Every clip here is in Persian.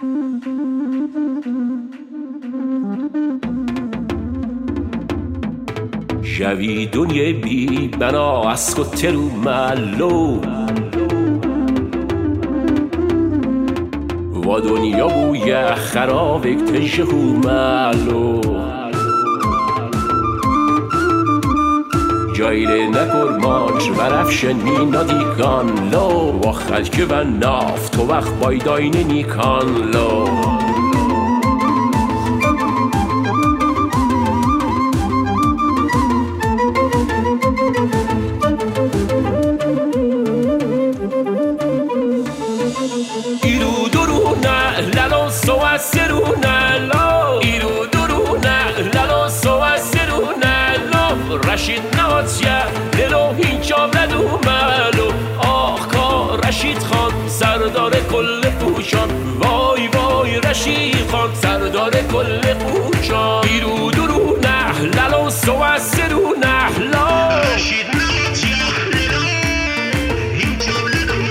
جویدونی بی بنا از کترو ملو و دنیا بوی خرابک تجهو ملو جایره نکر ماچ و رفشن می نادیکان لو و خلک و ناف تو وقت بایداین نیکان لو ایرو درو نه لالو سو از سرو نه لو ایرو درو نه لالو سو از سرو نه لو رشید ناتیه دلو هینچا ولدو ملو آخ کا رشید خان سردار کل پوشان وای وای رشید خان سردار کل پوشان ایرو درو نه لالو سو از سرو نه لو رشید ناتیه دلو هینچا ولدو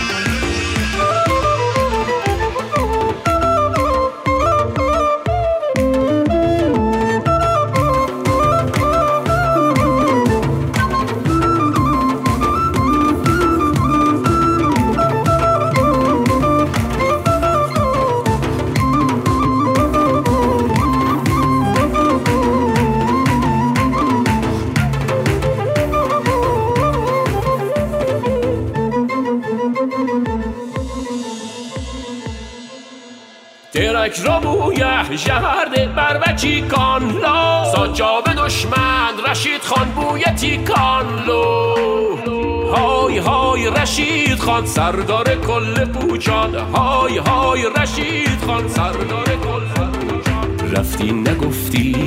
ترک را بویه جهرده بر وچی کان لا ساجاب دشمن رشید خان بویه تیکان لو های های رشید خان سردار کل پوچان های های رشید خان سردار کل پوچان رفتی نگفتی